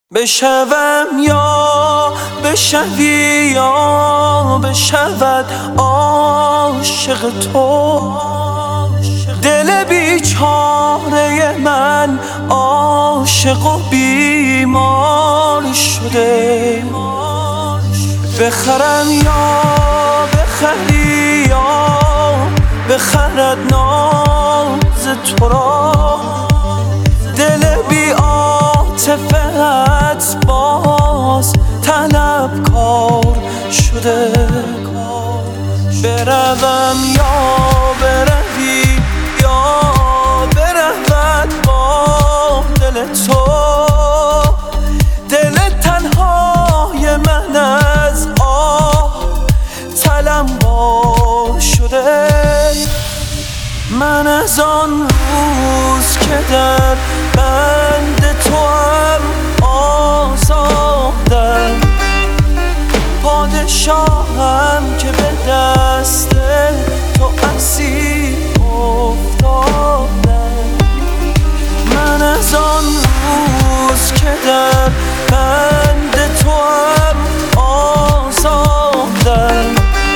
بشوم یا بشوی یا بشود عاشق تو، دل بیچاره من عاشق و بیمار شده. بخرم یا بخری یا بخرد ناز تو را، دل بی عاطفت باز طلبکار شده. بروم یا بروی یا برود با دل تو، دل تنهای من از آه طلبکار شده. من از آن روز که در بند توام آزادم، پادشاهم که به دست تو اسیر افتادم. من از آن روز که در بند توام آزادم،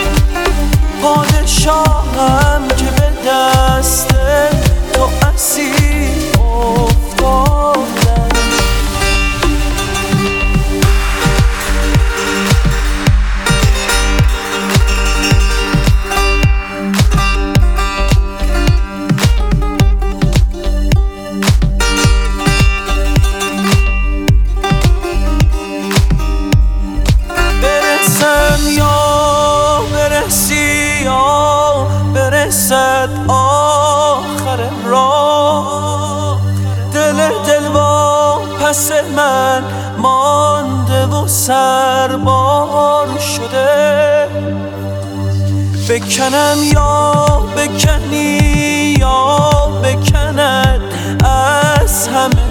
پادشاهم که به دست تو اسیر افتادم. برسم یا برسی یا برسد آخر راه، دل با پس من مانده و سربار شده. بکنم یا بکنی یا بکند از همه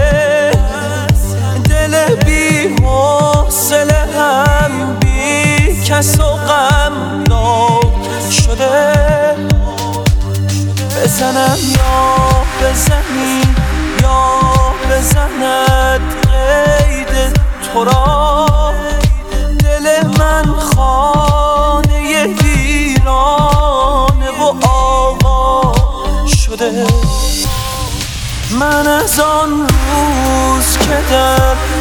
دل بی حوصله هم بی کس و غمناک شده. بزنم یا بزنی یا بزند قید تو را، دل من خانه ویرانه و آوا شده. من از آن روز که در